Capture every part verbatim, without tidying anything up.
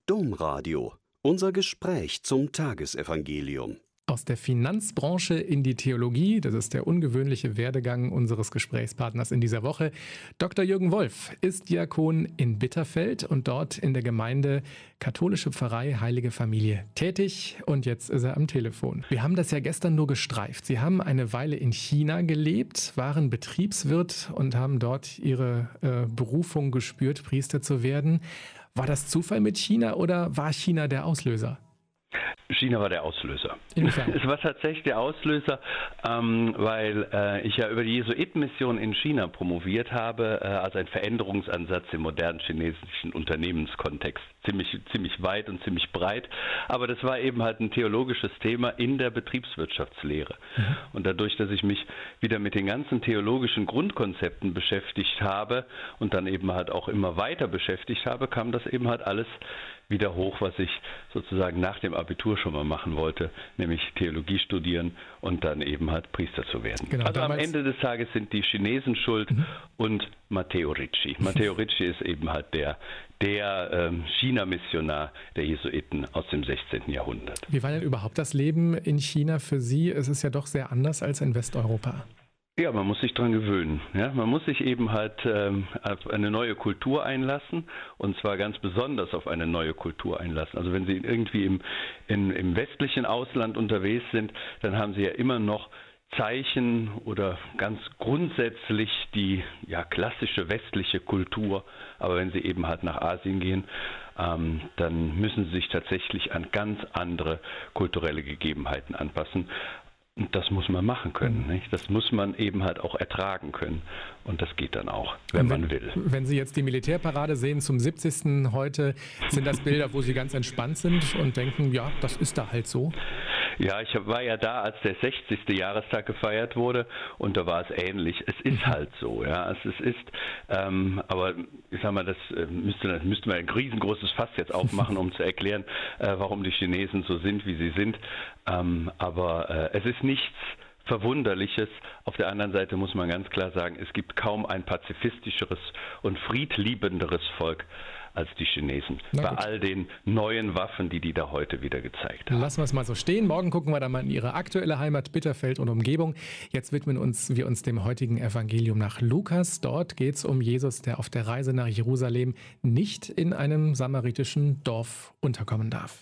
Domradio. Unser Gespräch zum Tagesevangelium. Aus der Finanzbranche in die Theologie, das ist der ungewöhnliche Werdegang unseres Gesprächspartners in dieser Woche. Doktor Jürgen Wolf ist Diakon in Bitterfeld und dort in der Gemeinde Katholische Pfarrei Heilige Familie tätig. Und jetzt ist er am Telefon. Wir haben das ja gestern nur gestreift. Sie haben eine Weile in China gelebt, waren Betriebswirt und haben dort Ihre äh, Berufung gespürt, Priester zu werden. War das Zufall mit China oder war China der Auslöser? China war der Auslöser. Inwiefern? Es war tatsächlich der Auslöser, ähm, weil äh, ich ja über die Jesuitenmission in China promoviert habe, äh, als ein Veränderungsansatz im modernen chinesischen Unternehmenskontext. Ziemlich, ziemlich weit und ziemlich breit. Aber das war eben halt ein theologisches Thema in der Betriebswirtschaftslehre. Mhm. Und dadurch, dass ich mich wieder mit den ganzen theologischen Grundkonzepten beschäftigt habe und dann eben halt auch immer weiter beschäftigt habe, kam das eben halt alles wieder hoch, was ich sozusagen nach dem Abitur schon mal machen wollte, nämlich Theologie studieren und dann eben halt Priester zu werden. Genau, also am Ende des Tages sind die Chinesen schuld mhm. und Matteo Ricci. Matteo Ricci ist eben halt der, der ähm, China-Missionar der Jesuiten aus dem sechzehnten Jahrhundert. Wie war denn überhaupt das Leben in China für Sie? Es ist ja doch sehr anders als in Westeuropa. Ja, man muss sich dran gewöhnen. Ja, man muss sich eben halt ähm, auf eine neue Kultur einlassen und zwar ganz besonders auf eine neue Kultur einlassen. Also wenn Sie irgendwie im, in, im westlichen Ausland unterwegs sind, dann haben Sie ja immer noch Zeichen oder ganz grundsätzlich die ja, klassische westliche Kultur. Aber wenn Sie eben halt nach Asien gehen, ähm, dann müssen Sie sich tatsächlich an ganz andere kulturelle Gegebenheiten anpassen. Und das muss man machen können, nicht? Das muss man eben halt auch ertragen können. Und das geht dann auch, wenn, wenn man will. Wenn Sie jetzt die Militärparade sehen zum siebzigsten heute, sind das Bilder, wo Sie ganz entspannt sind und denken, ja, das ist da halt so? Ja, ich war ja da, als der sechzigste Jahrestag gefeiert wurde und da war es ähnlich. Es ist halt so, ja. Es, es ist, ähm, aber ich sag mal, das müsste, das müsste man ein riesengroßes Fass jetzt aufmachen, um zu erklären, äh, warum die Chinesen so sind, wie sie sind. Ähm, aber äh, es ist nichts Verwunderliches. Auf der anderen Seite muss man ganz klar sagen, es gibt kaum ein pazifistischeres und friedliebenderes Volk als die Chinesen. Bei all den neuen Waffen, die die da heute wieder gezeigt haben. Lassen wir es mal so stehen. Morgen gucken wir dann mal in Ihre aktuelle Heimat Bitterfeld und Umgebung. Jetzt widmen uns wir uns dem heutigen Evangelium nach Lukas. Dort geht es um Jesus, der auf der Reise nach Jerusalem nicht in einem samaritischen Dorf unterkommen darf.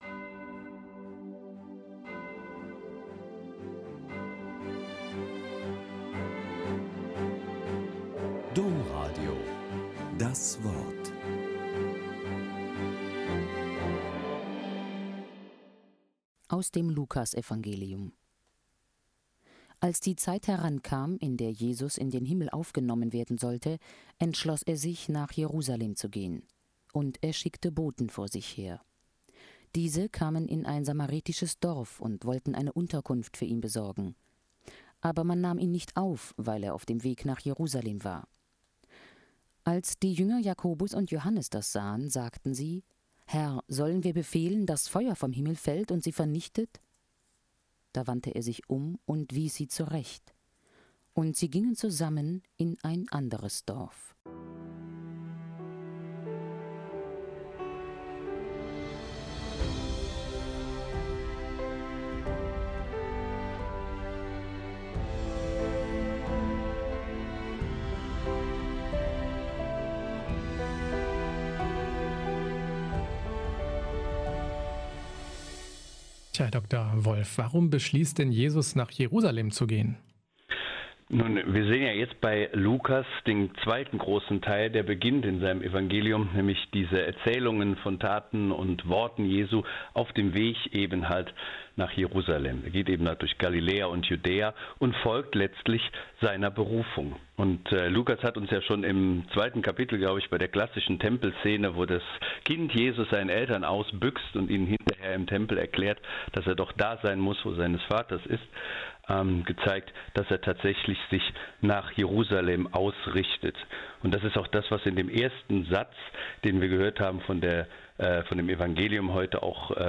Domradio. Das Wort. Aus dem Lukasevangelium. Als die Zeit herankam, in der Jesus in den Himmel aufgenommen werden sollte, entschloss er sich, nach Jerusalem zu gehen. Und er schickte Boten vor sich her. Diese kamen in ein samaritisches Dorf und wollten eine Unterkunft für ihn besorgen. Aber man nahm ihn nicht auf, weil er auf dem Weg nach Jerusalem war. Als die Jünger Jakobus und Johannes das sahen, sagten sie: Herr, sollen wir befehlen, dass Feuer vom Himmel fällt und sie vernichtet? Da wandte er sich um und wies sie zurecht. Und sie gingen zusammen in ein anderes Dorf. Herr Doktor Wolf, warum beschließt denn Jesus, nach Jerusalem zu gehen? Nun, wir sehen ja jetzt bei Lukas den zweiten großen Teil, der beginnt in seinem Evangelium, nämlich diese Erzählungen von Taten und Worten Jesu auf dem Weg eben halt nach Jerusalem. Er geht eben halt durch Galiläa und Judäa und folgt letztlich seiner Berufung. Und äh, Lukas hat uns ja schon im zweiten Kapitel, glaube ich, bei der klassischen Tempelszene, wo das Kind Jesus seinen Eltern ausbüchst und ihnen hinterher im Tempel erklärt, dass er doch da sein muss, wo seines Vaters ist, ähm, gezeigt, dass er tatsächlich sich nach Jerusalem ausrichtet. Und das ist auch das, was in dem ersten Satz, den wir gehört haben von der äh, von dem Evangelium heute auch äh,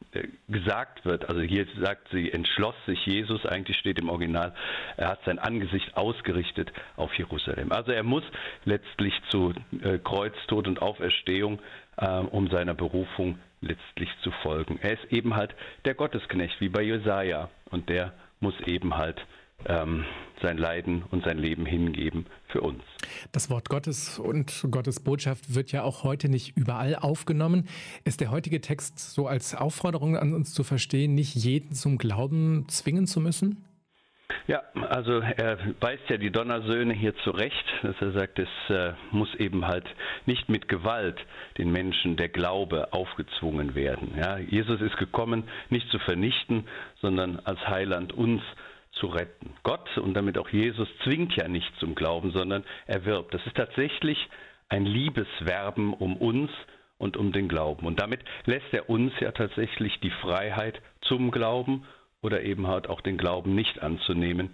gesagt wird, also hier sagt sie, entschloss sich Jesus, eigentlich steht im Original, er hat sein Angesicht ausgerichtet auf Jerusalem. Also er muss letztlich zu äh, Kreuz, Tod und Auferstehung, äh, um seiner Berufung letztlich zu folgen. Er ist eben halt der Gottesknecht, wie bei Jesaja, und der muss eben halt ähm, sein Leiden und sein Leben hingeben für uns. Das Wort Gottes und Gottes Botschaft wird ja auch heute nicht überall aufgenommen. Ist der heutige Text so als Aufforderung an uns zu verstehen, nicht jeden zum Glauben zwingen zu müssen? Ja, also er weist ja die Donnersöhne hier zurecht, dass er sagt, es äh, muss eben halt nicht mit Gewalt den Menschen der Glaube aufgezwungen werden. Ja, Jesus ist gekommen, nicht zu vernichten, sondern als Heiland uns zu retten. Gott und damit auch Jesus zwingt ja nicht zum Glauben, sondern er wirbt. Das ist tatsächlich ein Liebeswerben um uns und um den Glauben. Und damit lässt er uns ja tatsächlich die Freiheit zum Glauben oder eben halt auch den Glauben nicht anzunehmen.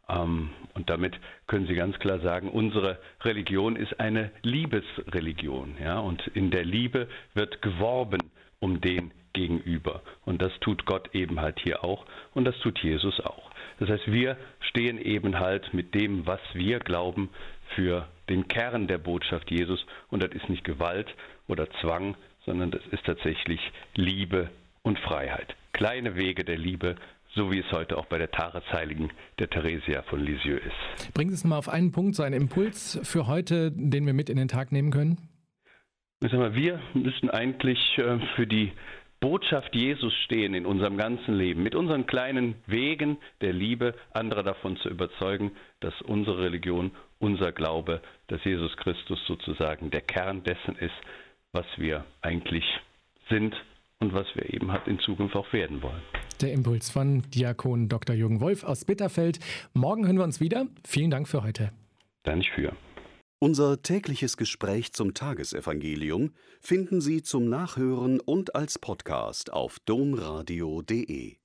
Und damit können Sie ganz klar sagen, unsere Religion ist eine Liebesreligion. Ja? Und in der Liebe wird geworben um den Gegenüber. Und das tut Gott eben halt hier auch und das tut Jesus auch. Das heißt, wir stehen eben halt mit dem, was wir glauben, für den Kern der Botschaft Jesus. Und das ist nicht Gewalt oder Zwang, sondern das ist tatsächlich Liebe und Freiheit. Kleine Wege der Liebe, so wie es heute auch bei der Tagesheiligen der Theresia von Lisieux ist. Bringen Sie es mal auf einen Punkt, so einen Impuls für heute, den wir mit in den Tag nehmen können? Ich sag mal, wir müssen eigentlich für die Botschaft Jesus stehen in unserem ganzen Leben, mit unseren kleinen Wegen der Liebe, andere davon zu überzeugen, dass unsere Religion, unser Glaube, dass Jesus Christus sozusagen der Kern dessen ist, was wir eigentlich sind und was wir eben halt in Zukunft auch werden wollen. Der Impuls von Diakon Doktor Jürgen Wolf aus Bitterfeld. Morgen hören wir uns wieder. Vielen Dank für heute. Da nicht für. Unser tägliches Gespräch zum Tagesevangelium finden Sie zum Nachhören und als Podcast auf domradio punkt de.